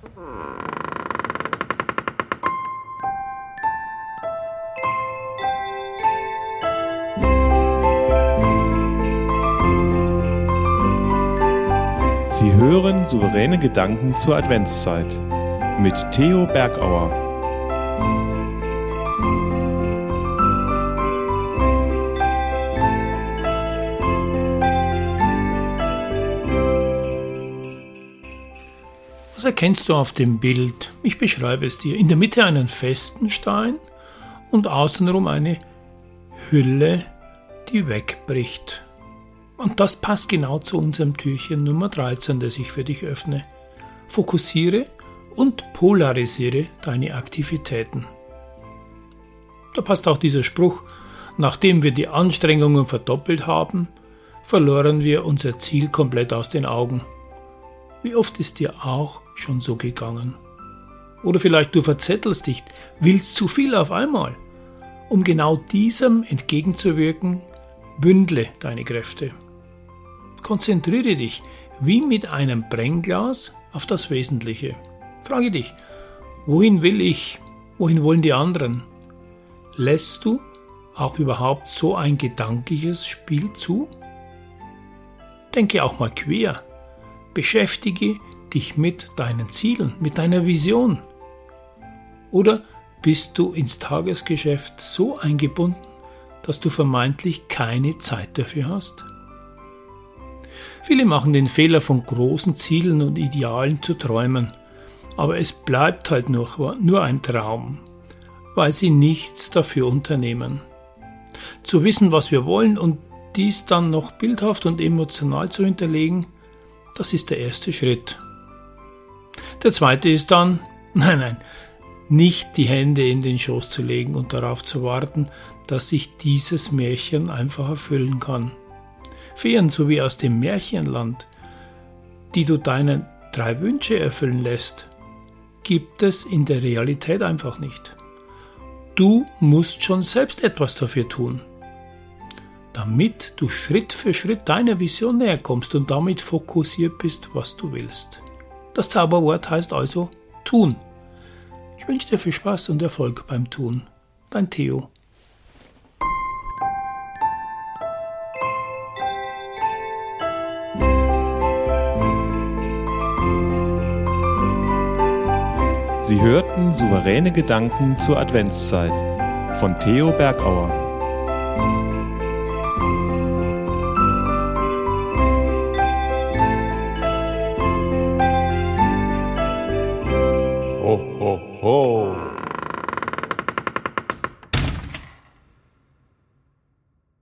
Sie hören souveräne Gedanken zur Adventszeit mit Theo Bergauer. Was erkennst du auf dem Bild? Ich beschreibe es dir. In der Mitte einen festen Stein und außenrum eine Hülle, die wegbricht. Und das passt genau zu unserem Türchen Nummer 13, das ich für dich öffne. Fokussiere und polarisiere deine Aktivitäten. Da passt auch dieser Spruch: Nachdem wir die Anstrengungen verdoppelt haben, verloren wir unser Ziel komplett aus den Augen. Wie oft ist dir auch schon so gegangen? Oder vielleicht du verzettelst dich, willst zu viel auf einmal. Um genau diesem entgegenzuwirken, bündle deine Kräfte. Konzentriere dich wie mit einem Brennglas auf das Wesentliche. Frage dich, wohin will ich? Wohin wollen die anderen? Lässt du auch überhaupt so ein gedankliches Spiel zu? Denke auch mal quer. Beschäftige dich mit deinen Zielen, mit deiner Vision. Oder bist du ins Tagesgeschäft so eingebunden, dass du vermeintlich keine Zeit dafür hast? Viele machen den Fehler, von großen Zielen und Idealen zu träumen, aber es bleibt halt nur ein Traum, weil sie nichts dafür unternehmen. Zu wissen, was wir wollen und dies dann noch bildhaft und emotional zu hinterlegen, das ist der erste Schritt. Der zweite ist dann, nicht die Hände in den Schoß zu legen und darauf zu warten, dass sich dieses Märchen einfach erfüllen kann. Feen, so wie aus dem Märchenland, die du deinen 3 Wünsche erfüllen lässt, gibt es in der Realität einfach nicht. Du musst schon selbst etwas dafür tun, damit du Schritt für Schritt deiner Vision näher kommst und damit fokussiert bist, was du willst. Das Zauberwort heißt also tun. Ich wünsche dir viel Spaß und Erfolg beim Tun. Dein Theo. Sie hörten souveräne Gedanken zur Adventszeit von Theo Bergauer. Ho, ho, ho!